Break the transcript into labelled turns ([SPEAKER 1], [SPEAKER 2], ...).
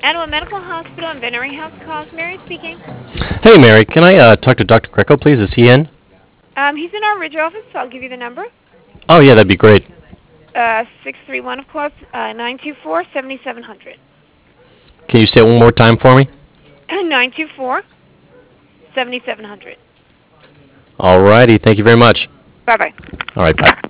[SPEAKER 1] Adelaide Medical Hospital and Veterinary House calls. Mary speaking.
[SPEAKER 2] Hey, Mary, can I talk to Dr. Greco, please? Is he in?
[SPEAKER 1] He's in our Ridge office, so I'll give you the number.
[SPEAKER 2] Oh, yeah, that'd be great.
[SPEAKER 1] 631, of course, 924-7700.
[SPEAKER 2] Can you say it one more time for me?
[SPEAKER 1] 924-7700.
[SPEAKER 2] All righty. Thank you very much.
[SPEAKER 1] Bye-bye.
[SPEAKER 2] All right, bye.